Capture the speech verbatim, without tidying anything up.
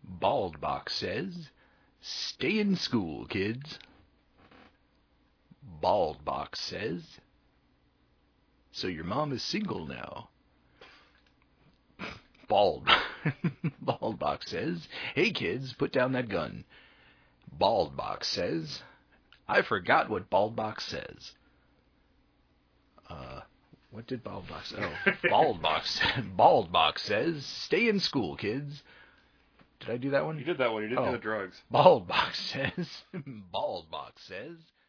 Baldbox says, stay in school, kids. Baldbox says, so your mom is single now. Bald. Baldbox says, hey kids, put down that gun. Baldbox says, I forgot what Baldbox says. Uh, what did Baldbox? Oh, Baldbox. Baldbox says, stay in school, kids. Did I do that one? You did that one. You didn't oh. do the drugs. Baldbox says, Baldbox says,